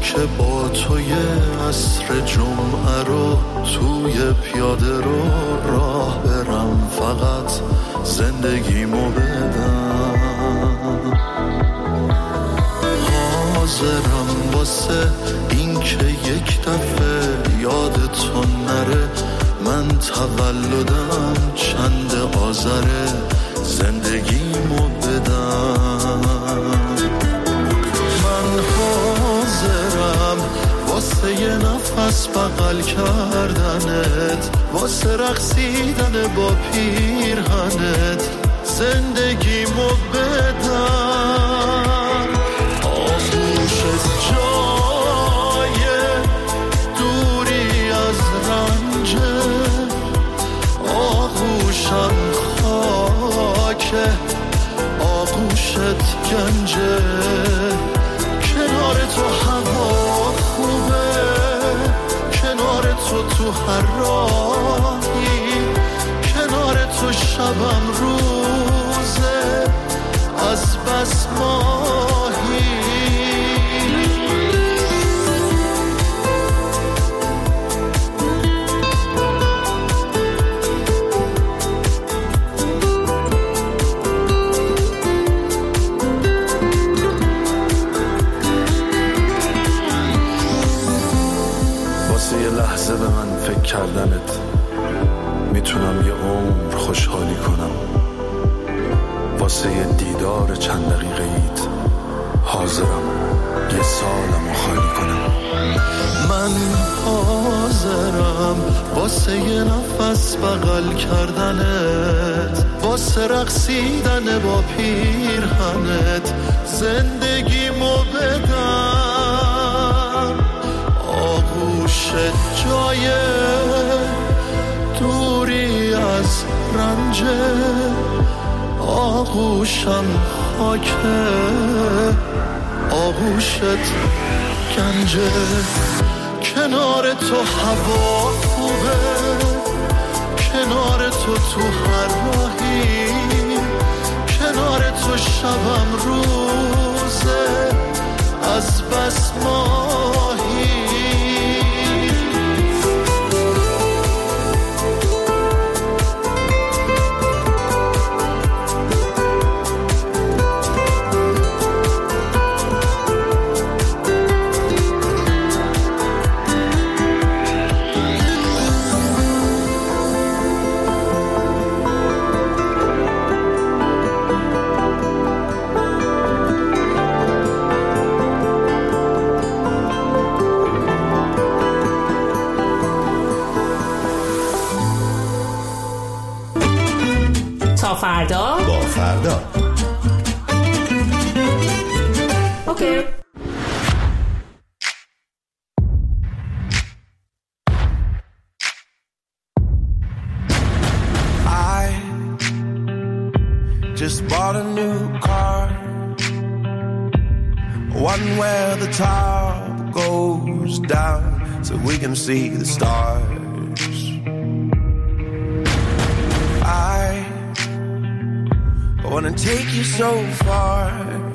که با توی عصر جمعه رو توی پیاده رو راه برم، فقط زندگیمو بدم. حاضرم واسه این که یک دفعه یادتون نره من تولدم چند آذره، زندگیمو بدم. من حاضرم واسه یه نفس بغل کردنت، واسه رقصیدن با پیرهنت، زندگیمو بدم. آغوشت جای دوری از رنجه، آغوشم خاکه، آغوشت گنجه. کنار تو هوا خوبه، کنار تو هر راهی، کنار تو شبم روزه از بس ماهی. یه لحظه به من فکر کردنت میتونم یه عمر خوشحالی کنم. واسه یه دیدار چند دقیقه ایت حاضرم یه سالمو خالی کنم. من حاضرم واسه یه نفس بغل کردنت، واسه رقصیدن با پیرهنت، زندگیمو بدم. آغوشت جای دوری از رنجه، آغوشم خاکه، آغوشت گنجه. کنار تو هوا خوبه، کنار تو هر راهی، کنار تو شبم روزه از بس ماهی. فردا با فردا. اوکی. I just bought a new car, one where the top goes down so we can see the stars. I wanna take you so far,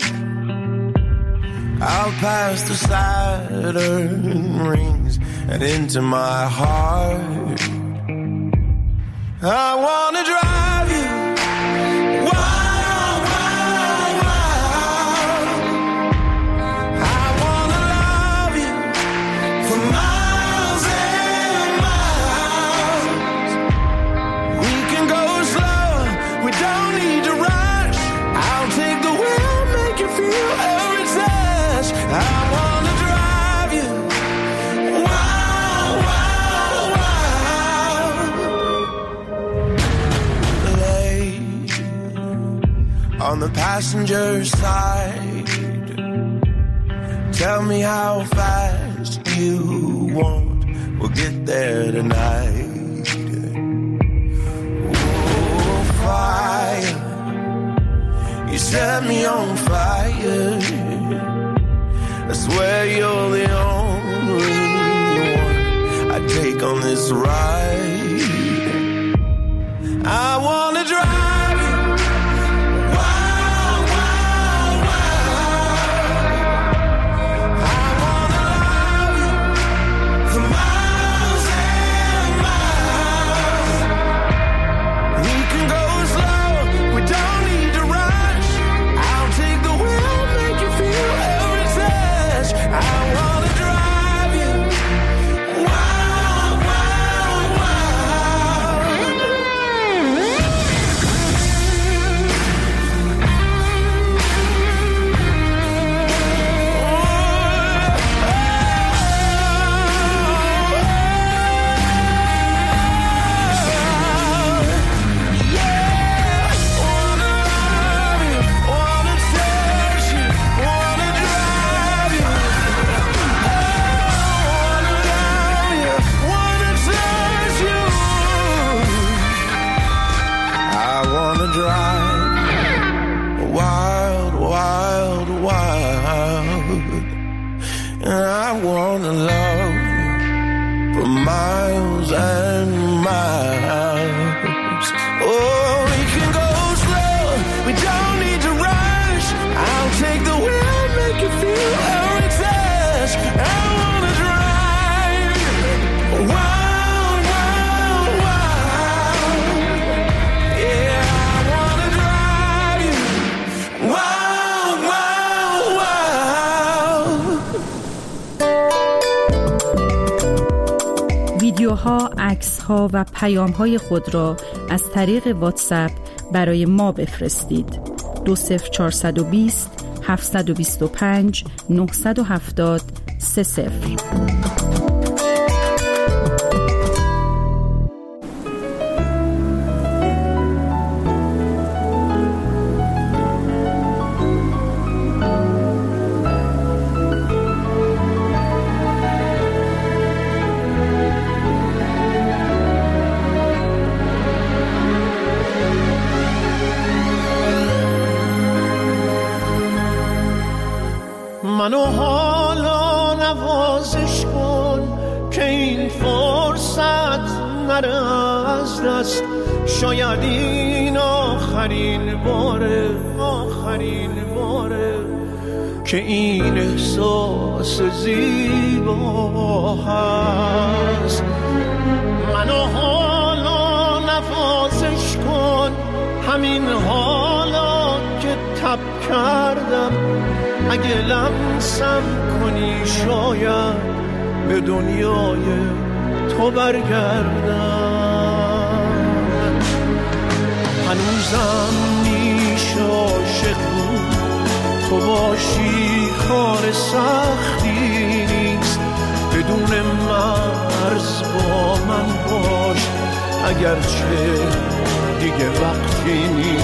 out past the Saturn rings and into my heart. I wanna drive you wild, wild, wild. I wanna love you for miles and miles. We can go slow, we don't need to run. I'll take the wheel, make you feel every touch. I wanna drive you wild, wild, wild. Lay on the passenger side, tell me how fast you want, we'll get there tonight. Oh, fire, you set me on fire. I swear you're the only one I take on this ride. I wanna drive you wild, wild, wild. I wanna عکس‌ها و پیام‌های خود را از طریق واتساپ برای ما بفرستید. 20420 725 970 30. منو حالا نوازش کن که این فرصت نره از دست. شاید این آخرین باره که این احساس زیبا هست. منو حالا نوازش کن، همین حالا که تب کردم. اگه لمسم کنی شاید به دنیای تو برگردم. هنوزم میشه عاشق بود، تو باشی کار سختی نیست. بدون مرز با من باش، اگرچه دیگه وقتی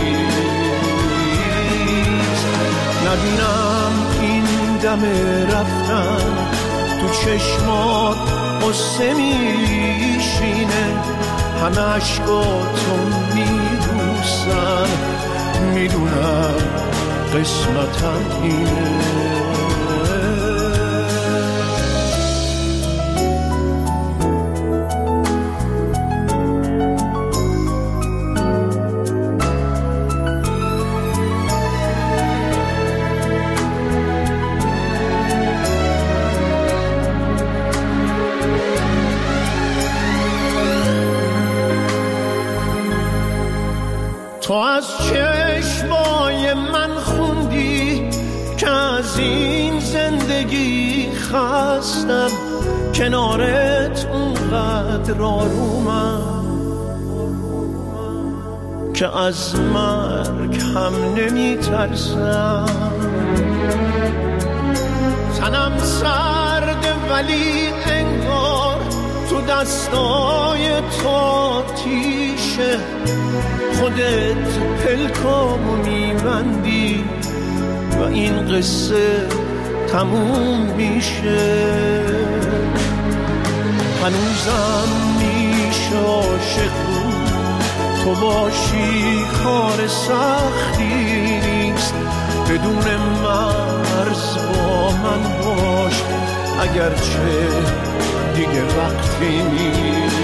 نیست. نبینم این دم رفتن تو چشمات قصه میشینه. همه عشقاتو میبوسن، میدونم قسمتم اینه. تو از چشمای من خوندی که از این زندگی خستم. کنارت اونقدر آرومم که از مرگ هم نمی ترسم. تنم سرده ولی انگار تو دستای تو آتیشه. خودت پلکامو میبندی و این قصه تموم میشه. هنوزم میشه عاشق بود، تو باشی کار سختی نیست. بدون مرز با من باش، اگرچه دیگه وقتی نیست.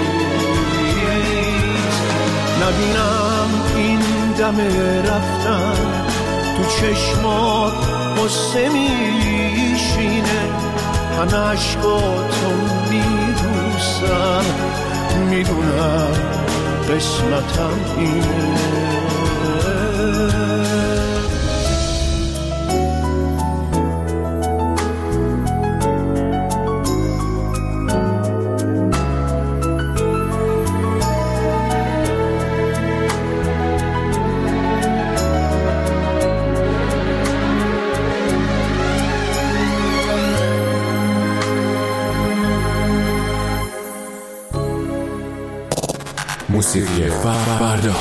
نبینم این دم رفتن تو چشمات قصه میشینه. همه عشقاتو میبوسن، میدونم قسمتم اینه. موسیقی فردا.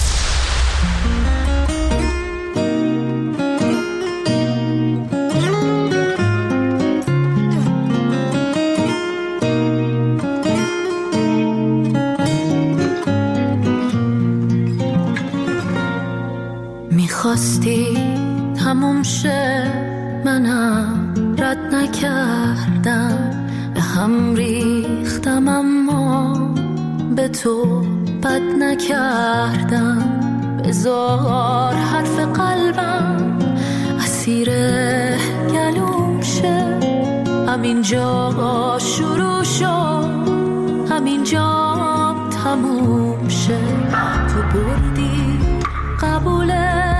میخواستی تموم شه، منم رد نکردم. به هم ریختم اما به تو بد نکردم. بذار حرف قلبم اسیر گلوم شه. همینجا شروع شد، همینجا تموم شه. تو بردی قبول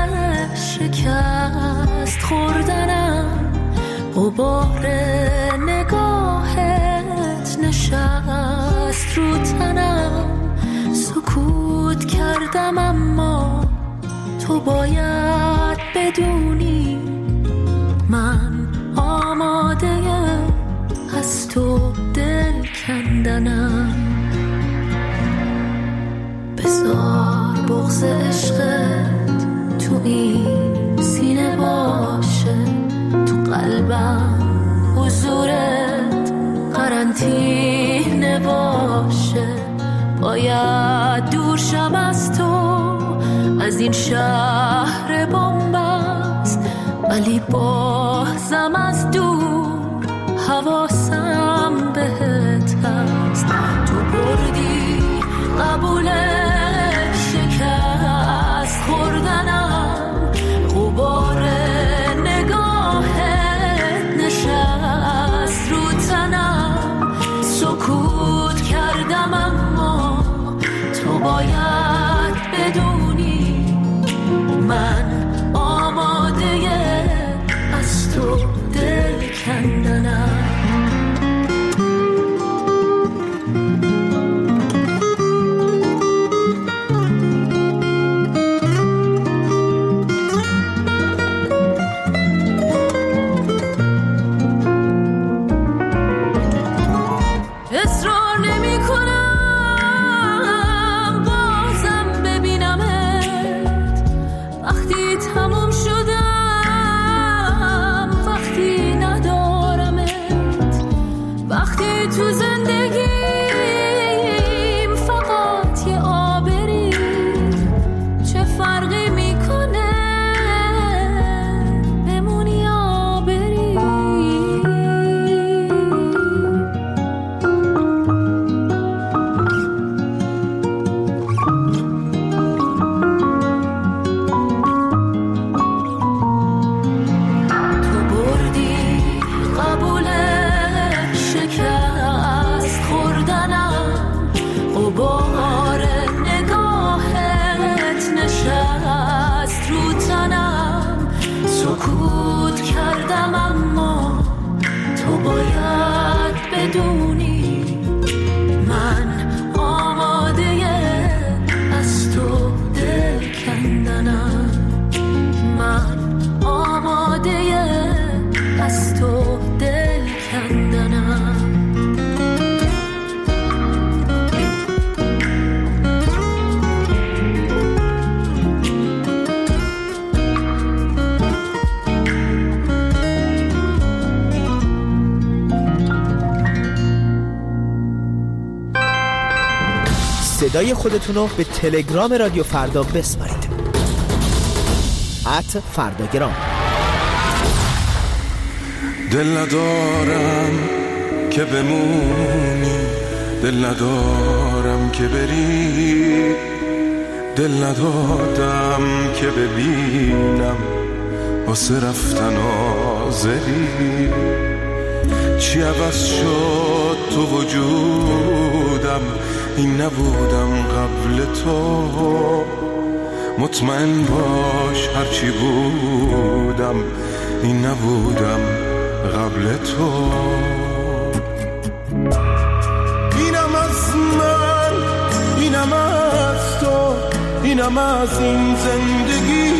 شکست خوردنم، غبار نگاهت نشست رو تنم. کردم اما تو باید بدونی من آماده از تو دل کندنم. بذار بغض عشقت تو این سینه باشه، تو قلبم حضورت قرنطینه باشه. باید دور شم از تو، از این شهر بنبست، ولی بازم از دور حواسم بهت هست. تو بردی قبول شکست خوردنم، غبار نگاهت نشست رو تنم. سکوت کردم اما تو باید بدونی من آماده از تو دل کندنم. صدای خودتون رو به تلگرام رادیو فردا بسپارید. @فرداگرام. دل ندارم که بمونی، دل ندارم که بری، دل ندادم که ببینم واسه رفتن آزری. چی عوض شد تو وجودم، این نبودم قبل تو. مطمئن باش هرچی بودم، این نبودم قبل تو. اینم از من، اینم از تو، اینم از این زندگی.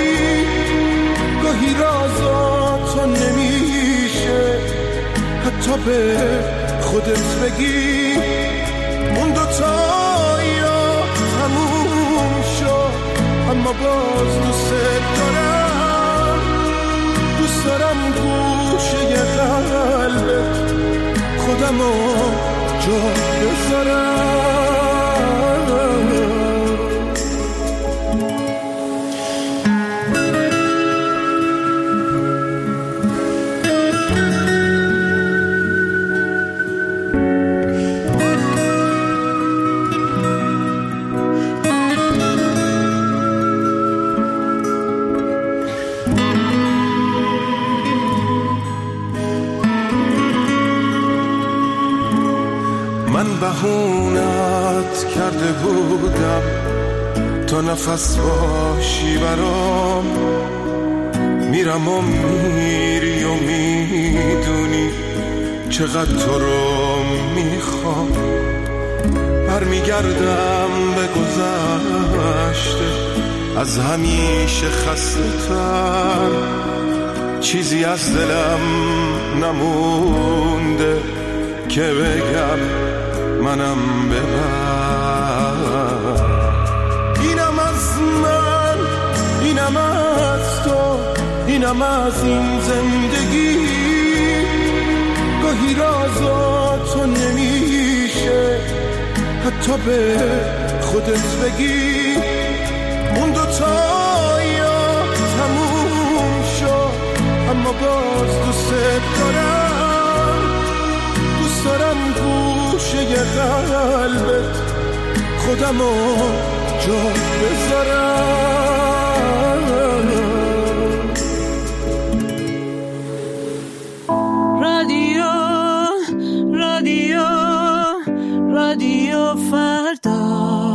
گاهی رازاتو نمیشه حتی به خودت بگی. اون دوتایا تموم شد اما باز دوست دارم. دوست دارم گوشه قلبت خودمو جا بذارم. بهونت کرده بودم تا نفس باشی برام. میرم و میری و میدونی چقدر تو رو میخوام. برمیگردم به گذشته از همیشه خسته تر، چیزی از دلم نمونده که بگم منم ببر. اینم از من، اینم از تو، اینم از این زندگی. گاهی رازاتو نمیشه حتی به خودت بگی. اون دوتا یا تموم شد اما باز دوست دارم، دوست دارم گوشه قلبت خودمو جا بذارم. رادیو فردا.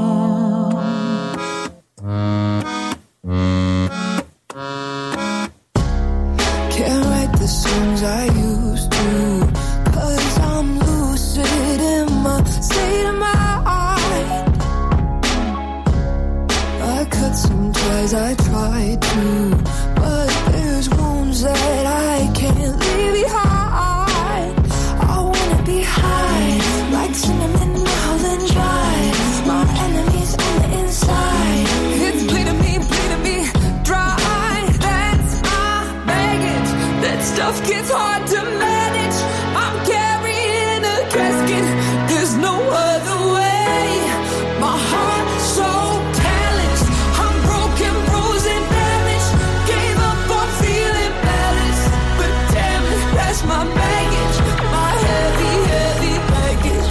Can't write the songs I used to, 'cause I'm lucid in my state of mind. I cut some ties, I tried to, but there's wounds that I can't leave behind. I wanna be high, like cinnamon now then dry. My enemies on the inside, it's bleeding me dry. That's my baggage, that stuff gets hard to manage. I'm carrying a casket, there's no other way. My heart so calloused, I'm broken, bruised and damaged. Gave up on feeling balanced, but damn it, that's my baggage. My heavy baggage.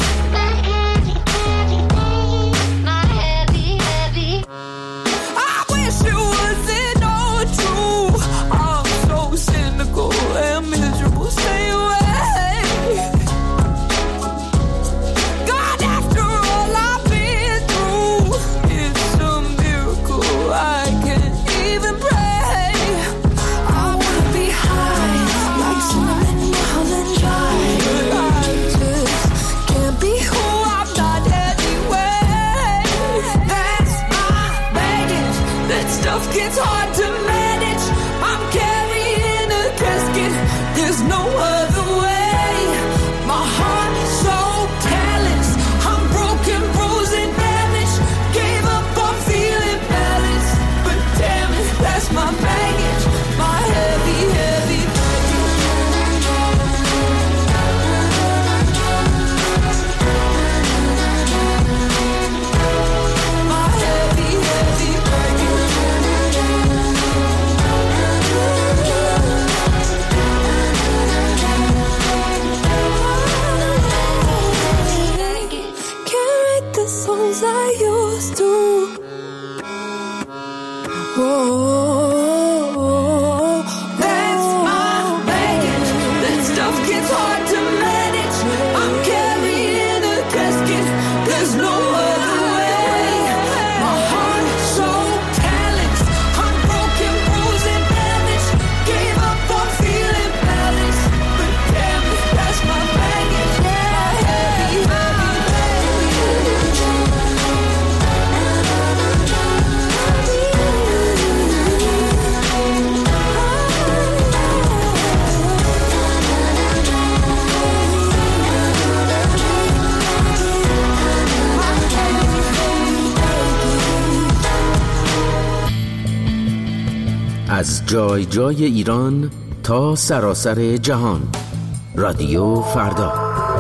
My heavy. I wish it wasn't all true. I'm so cynical and miserable. Stay away. God, after all I've been through, it's a miracle I can't even pray. I wanna be high, like cinnamon now then dry. But I just can't be who I'm not anyway. That's my baggage, that stuff gets hard to manage. I'm carrying a casket, there's no other way. My heart so callous, I'm broken, bruised and damaged. Gave up on feeling balanced, but damn it, that's my baggage. My heavy baggage. My heavy baggage. Can't write the songs I used to. Oh, that's my baggage. That stuff gets hard to manage. I'm carrying a casket, there's no other way. My heart so calloused, I'm broken, bruised and damaged. Gave up on feeling balanced, but damn it, that's my baggage. My heavy از جای جای ایران تا سراسر جهان. رادیو فردا.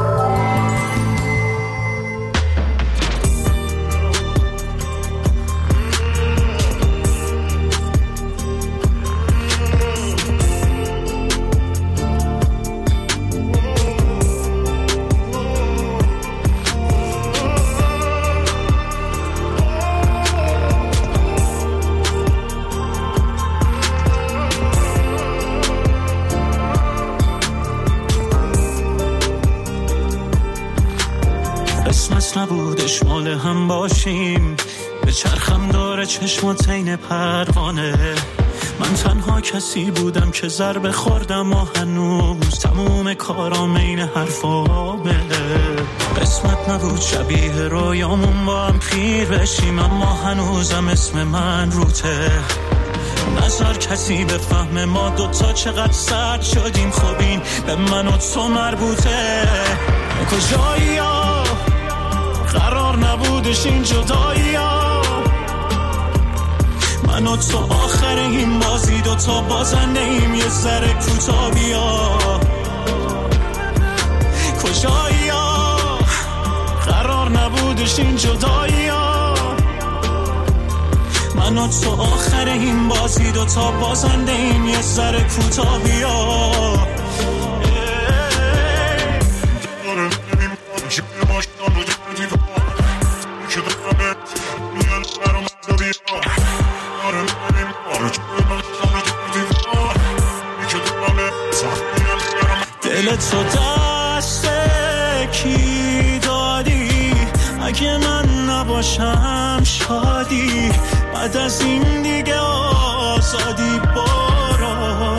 اسمت نبودش مال هم باشیم، به چرخم داره چشمات عین پروانه. من تنها کسی بودم که ضربه خوردم و هنوز تموم کارام این حرفامه. قسمت نبود شبیه رویامون با هم پیر بشیم، اما هنوزم اسم من روته. نظر کسی به فهم ما دوتا چقدر سرد شدیم، خب این به من و تو مربوطه. کجایی ها قرار نبودش این جدایی ها، من و تو آخر این بازی دوتا بازنده ایم، یه ذره کوتا بیا. کجایی ها قرار نبودش این جدایی ها، من و تو آخر این بازی دوتا بازنده ایم، یه ذره کوتا بیا. دل تو دست کی دادی؟ اگه من نباشم شادی، بعد از این دیگه آزادی برو.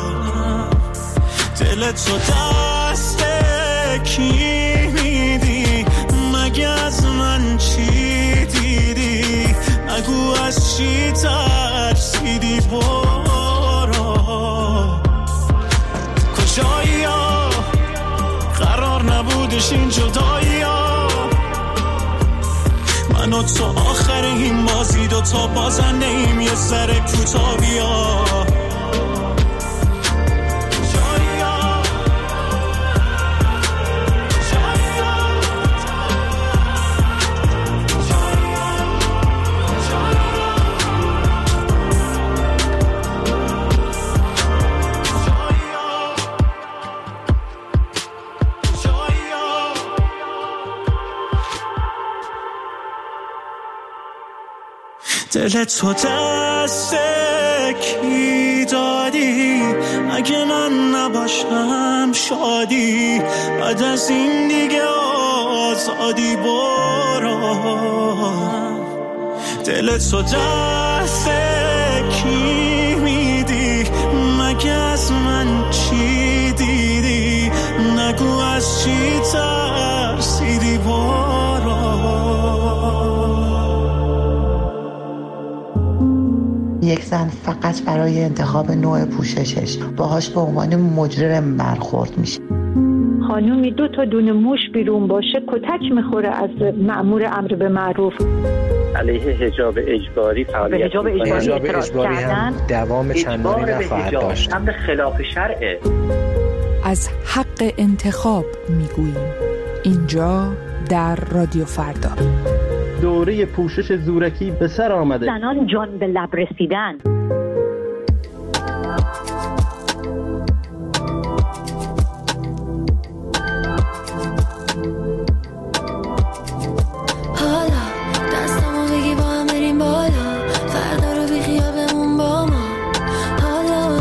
دل تو دست کی میدی؟ مگه از من چی دیدی؟ نگو از چی ترسیدی برو. کجایی ها قرار نبودش این جدایی ها، من و تو آخر این بازی دوتا بازنده ایم، یه ذره کوتا بیا. دل تو دست کی دادی؟ اگه من نباشم شادی، بعد از این دیگه آزادی برو. دل تو دست کی میدی؟ مگه از من چی دیدی؟ نگو از چی ترسیدی برو. یک زن فقط برای انتخاب نوع پوششش باهاش به عنوان مجرم برخورد میشه. خانومی 2 دونه موش بیرون باشه کتک میخوره از مأمور امر به معروف. علیه حجاب اجباری فعالیت حجاب اجباری هم دوام چندانی نخواهد داشت. امر خلاف شرعه. از حق انتخاب میگوییم اینجا در رادیو فردا. دوره پوشش زورکی به سر آمده. زنان جان به لب رسیدن. حالا دستمو بگی با هم بریم بالا، فردا رو بی خیابمون با ما. حالا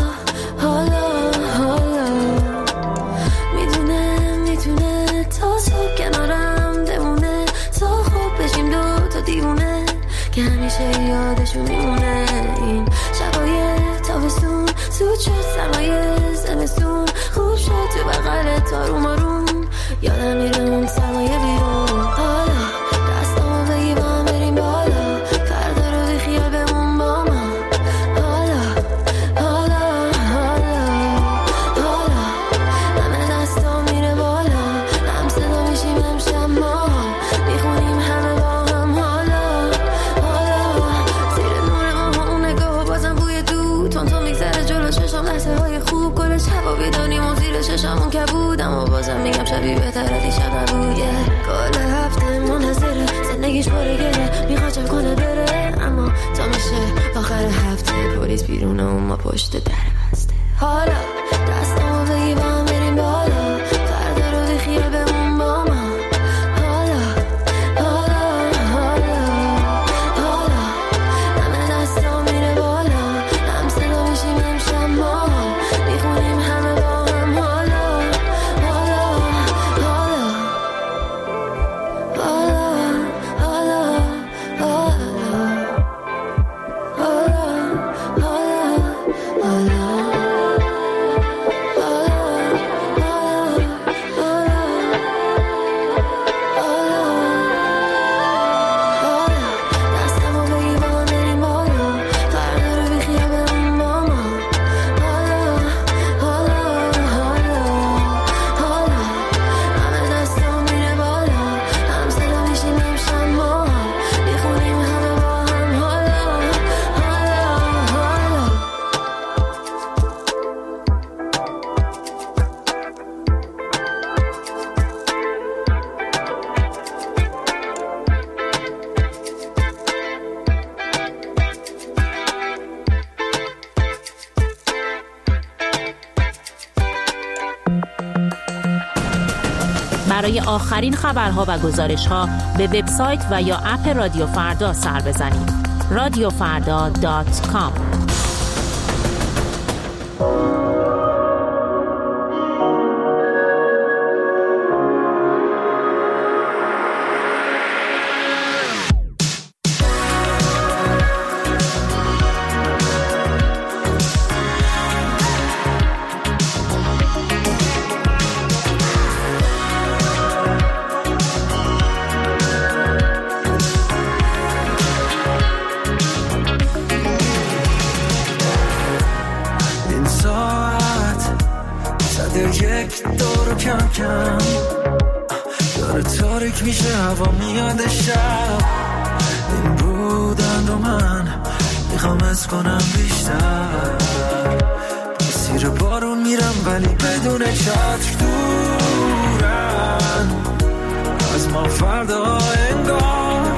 میدونه تا صبح کنارم بمونه، تا خوب بشیم 2 دیوونه که همیشه یادشون میمونه. این شبای تابستون زود شد سرمایه زمستون، خوب شد تو بغل تاروم آروم، یادم میره اون سرمایه بیرون. حالا دستامو بگی با هم بریم بالا، فردا رو بی خیال بمون با ما. حالا همه دستام میره بالا، هم صدا میشیم هم شما، میخونیم همه با هم. حالا زیر نور ماه اون نگاه بازم بوی دود تون میگذره جلو چشم، لحظه های خوب گل شبا بیدانیم و زیر چشمون کبود، اما بازم میگم شبیه بهتره دیشب نبود. کل هفته منتظره زندگیش باره گره، میخواد چه کنه بره، اما تا میشه آخر هفته پلیس بیرونه و ما پشت در بسته. حالا دستامو بگی با هم بریم بالا، فردا رو بی خیال بمون با ما. همه دستام میره بالا، هم صدا میشیم هم شما، میخونیم همه با هم. برای آخرین خبرها و گزارش‌ها به وبسایت و یا اپ رادیو فردا سر بزنید. radiofarda.com. داره تاریک میشه هوا میاد شب این بودن و من میخوام از کنم بیشتر مسیر بارون میرم ولی بدون چتر دورن از ما فردا انگار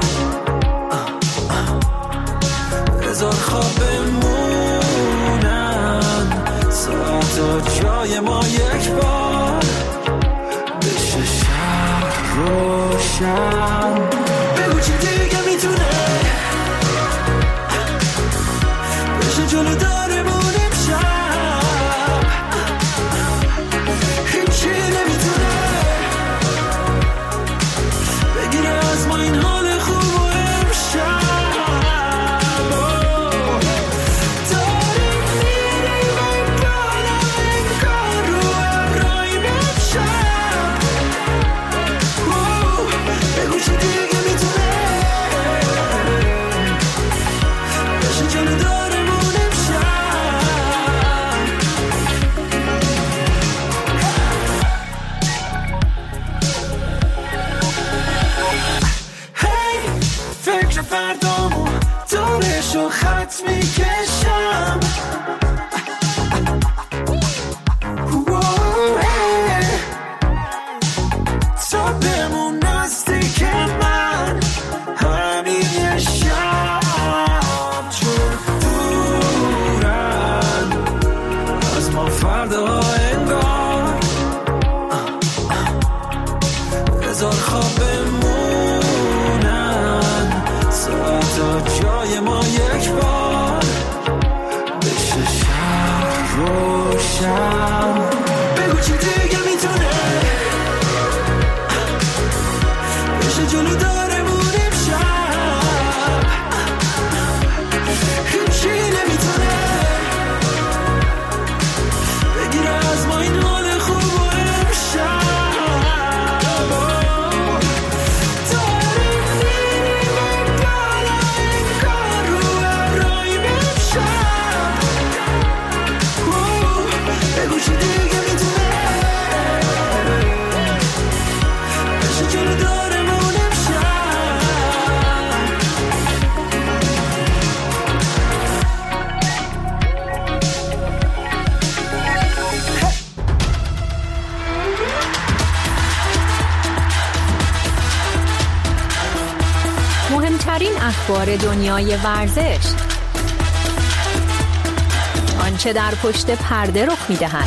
هزار خواب بمونن ساعتا جای ما یک بار بشه شب روشن بگو چی دیگه میتونه بشه جلو دارمون امشب هیچی نمیتونه بگیره از ما این حال خوب و امشب فردامو دورشو خط میکشم تا بمون نزدیک من همین یه شب چون دورن از ما فردا انگار هزار خواب تا جای ما یک بار بشه شب روشن بگو چی دیگه میتونه بشه جلو دارمون امشب هیچی نمیتونه بگیره از ما این حال خوب و امشب مهمترین اخبار دنیای ورزش، آنچه در پشت پرده رخ می‌دهد،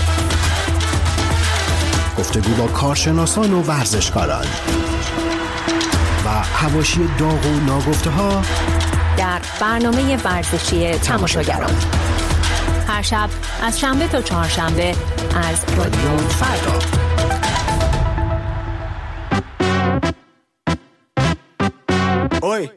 گفتگو با کارشناسان و ورزشکاران و حواشی داغ و ناگفته‌ها در برنامه ورزشی تماشاگران هر شب از شنبه تا چهارشنبه از رادیو فردا. اوی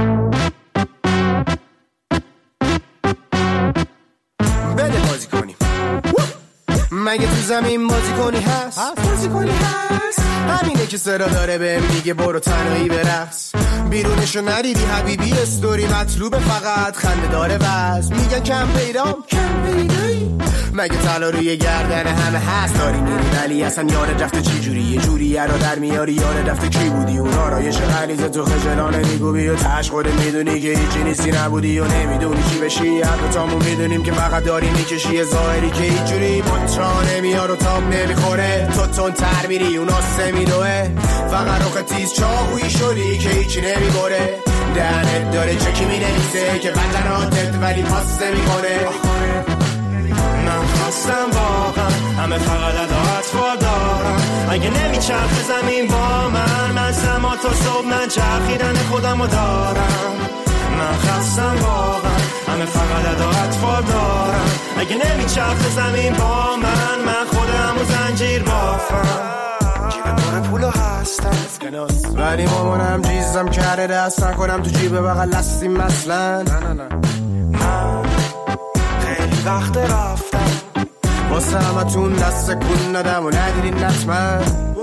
بده بازی کنیم مگه تو زمین بازی کنی هست؟ همینه که صدا داره بهم میگه برو تنهایی برقص بیرونشو ندیدی حبیبی استوری مطلوبه فقط خنده داره وز میگن کم پیدام مگه طلا روی گردن همه هست داری میری ولی اصلا یاد رفته چی جوری یه جوری را در میاری یاد رفته کی بودی اون آرایش غلیظ تو خجلانه میگوبی و تش خودت میدونی که هیچی نیستی نبودی و نمیدونی چی بشی هر دوتامون میدونیم که فقط داری میکشی ظاهری که هیچ جوری مانترا نمیار و تاب نمیخوره تو تون تر میری اون آسه میدوه فقط روخ تیز چاقویی شدی که هیچی نمیبره دهنت داره چکی مینویسه که بدناتت ولی پاس نمیکنه من خستم واقعا، همه فقط اطفال دارم. اگه نمیچرخه زمین با من سما تا صبح من چرخیدن خودمو دارم. من خستم واقعا، همه فقط اطفال دارم. اگه نمیچرخه زمین با من خودمو زنجیر بافم. جیب پر پولو هستم ولی مامانم جیزم کرده دست نکنم تو جیب بغل هستیم مثلا. نه من خیلی وقت رفتم واسه همتون دست کن ندم و ندیدین حتما.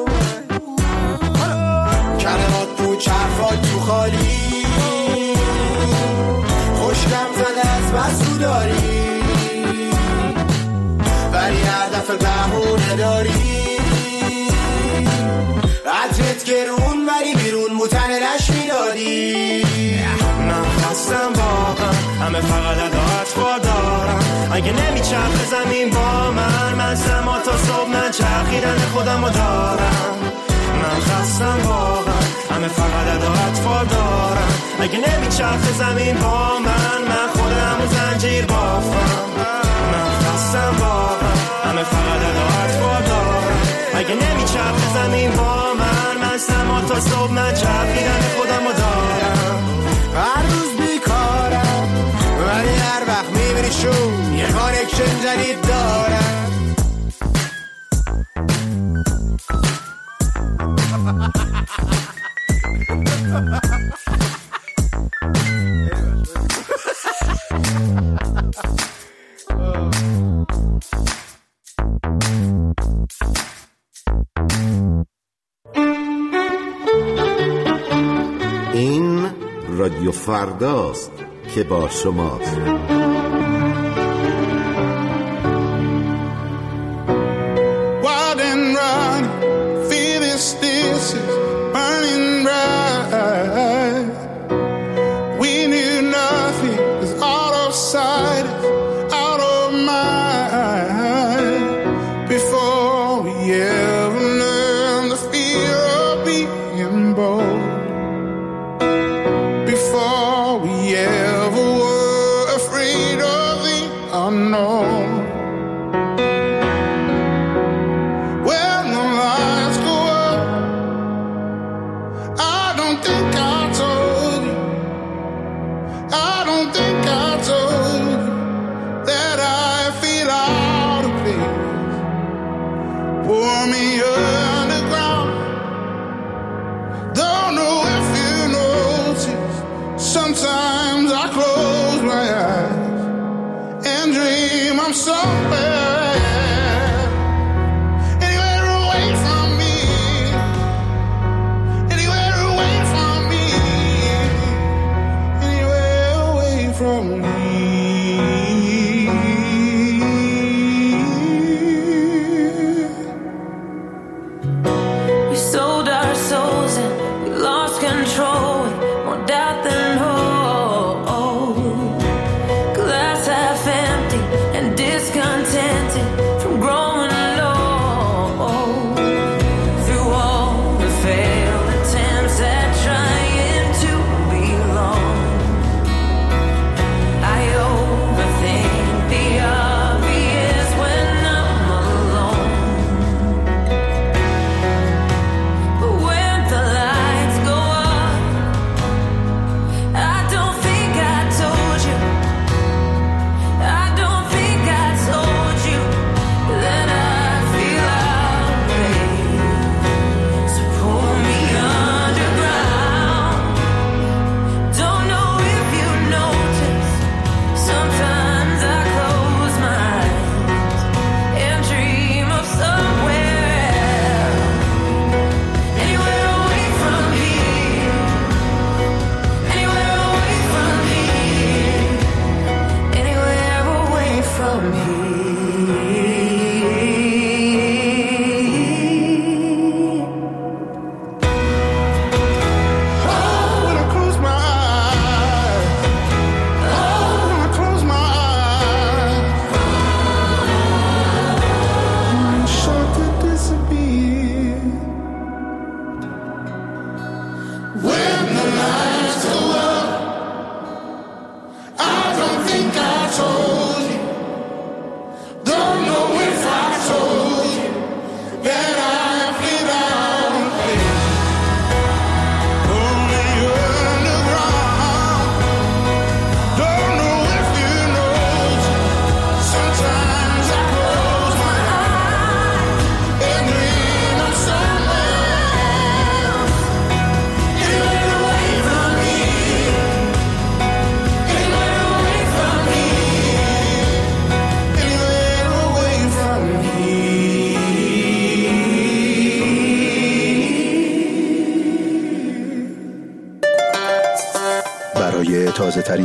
کلمات تو چرفات تو خالی خوشگم زده از بس تو داری، ولی هر دفعه بهونه داری. عطرت گرون ولی بیرون موتن نش میدادی. من خستم واقعا، همه فقط اطفال دارم. اگه نمیچرخه زمین با من سما تا صبح من چرخیدن خودمو دارم. من خستم واقعا، همه فقط اطفال دارم. اگه نمیچرخه زمین با من خودمو زنجیر بافم. من خستم واقعا، همه فقط اطفال دارم. اگه نمیچرخه زمین با من سما تا صبح من چرخیدن خودمو دارم. هر روز بیکارم ولی هر وقت میبینی شون یه کانکشن جدید دارم. این رادیو فرداست که با شماست. Wild and run, feel this is burning bright. We knew nothing was out of sight, out of mind. Before we ever learned the fear of being bold. Before we ever were afraid of the unknown. When the lights go up, I don't think I told you, I don't think I told you that I feel out of place. Pour me underground, don't know if you notice. Sometimes I close my eyes and dream I'm somewhere, anywhere away from me, anywhere away from me, anywhere away from me. We sold our souls and we lost control, more doubt than hope. Glass half empty and discontented from growing low. Through all the failed attempts at trying to belong, I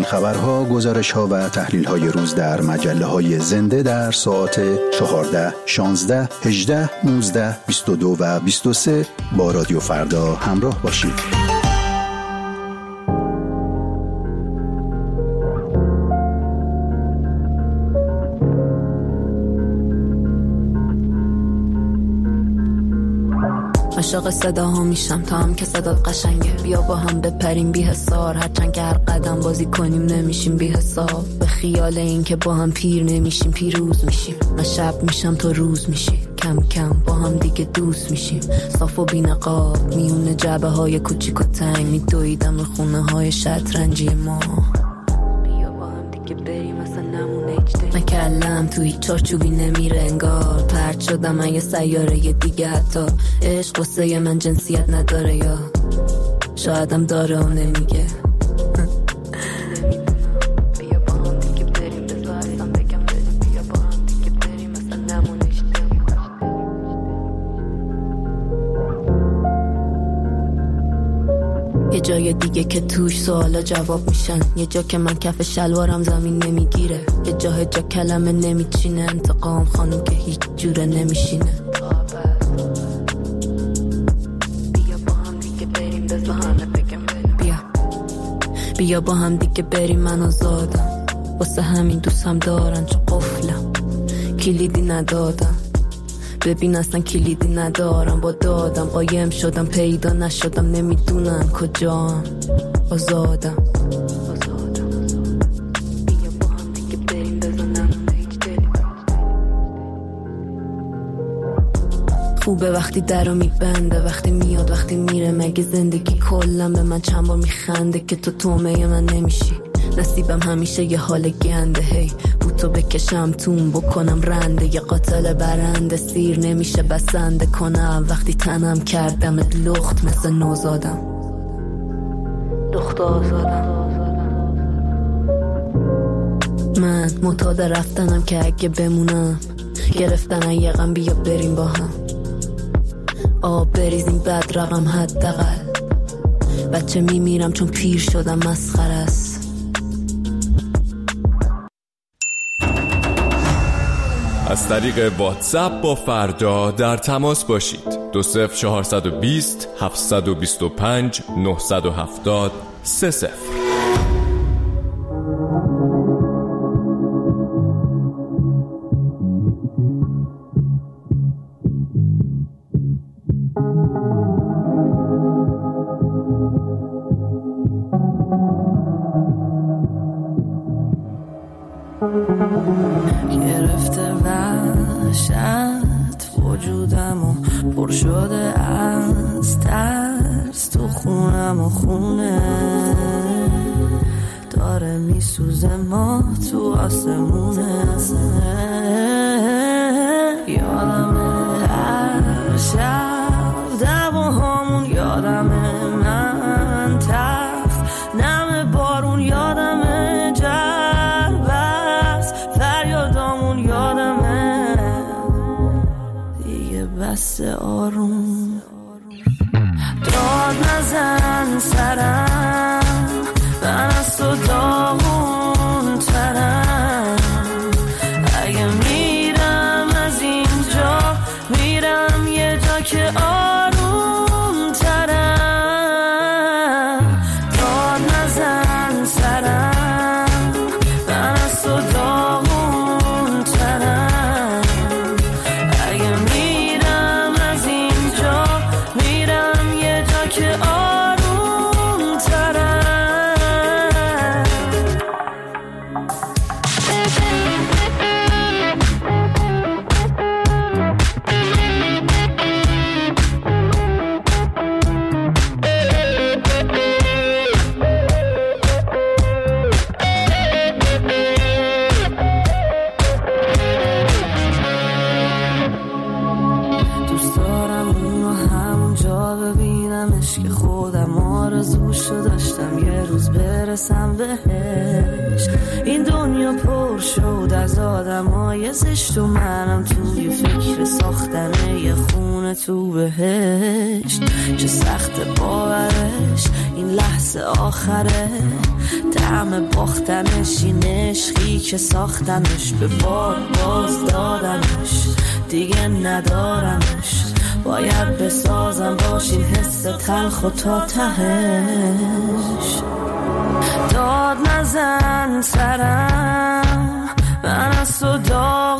خبرها، گزارش‌ها و تحلیل‌های روز در مجله‌های زنده در ساعات 14, 16, 18, 19, 22 و 23 با رادیو فردا همراه باشید. عاشق صداها میشم تا هم که صدات قشنگه. بیا با هم بپریم بی حسار، هرچند که هر قدم بازی کنیم نمیشیم بی حساب. به خیال این که با هم پیر نمیشیم پیروز میشیم. من شب میشم تو روز میشی، کم کم با هم دیگه دوست میشیم. صاف و بی نقاب میونه جعبه های کوچیک و تنگ میدویدم رو خونه های شطرنجی ما. بیا با هم دیگه بریم اصلا نمونه من کلم تو هیچ چارچوبی نمیره انگار. پرد شدم من یه سیاره دیگه، حتی عشق واسه من جنسیت نداره یا شایدم داره و نمیگه. بیا با هم دیگه بریم بذارم بگم بریم. بیا با هم دیگه بریم اصلا نمونه یه جای دیگه که توش سوالا جواب میشن. یه جا که من کف شلوارم زمین نمیگیره. یه جا کلمه نمیچینه. انتقام خانم که هیچ جوره نمیشینه. بیا با هم دیگه بریم بزنه بگم بریم. بیا با هم دیگه بریم من آزادم. واسه همین دوستم دارن چون قفلم کلیدی ندادم. ببین اصلا کلیدی ندارم با دادم. قایم شدم پیدا نشدم نمیدونم کجام. آزادم. بیا با هم دیگه بریم بزنم خوبه وقتی درو میبنده، وقتی میاد وقتی میره. مگه زندگی کلم به من چند بار میخنده که تو تومه من نمیشی. نصیبم همیشه یه حال گنده. هی بوتو بکشم تون بکنم رنده. یه قاتل برنده سیر نمیشه بسنده کنم. وقتی تنم کردمت لخت مثل نوزادم. لخت آزادم. من معتاد رفتنم که اگه بمونم گرفتن یه غم. بیا بریم با هم آب بریزیم بد رقم حداقل. بچه میمیرم چون پیر شدم مسخره است. از طریق واتساپ با فردا در تماس باشید. 20420 725 970 30. گرفته وحشت وجودمو پر شده از ترس. تو خونم و خونه داره میسوزه ما تو آسمونه. یادمه هر شب دواهامون، یادمه من تخت نم بارون، یادمه جربست فریادامون، یادمه دیگه بس آروم. داد نزن سرم، من از تو داغون ترم. اگه میرم از اینجا میرم یه جا که آروم ترم. داد نزن سرم، من از تو داغون ترم. اگه میرم از اینجا میرم یه جا که آروم ترم. این دنیا پر شد از آدمای زشت و منم توی فکر ساختن یه خونه تو بهشت. چه سخت باورش این لحظه آخره، طعم باختنش این عشقی که ساختنش، به باد باز دادنش دیگه ندارمش. باید بسازم باش این حس تلخ و تا تهش. داد نزن سرم، من از تو داد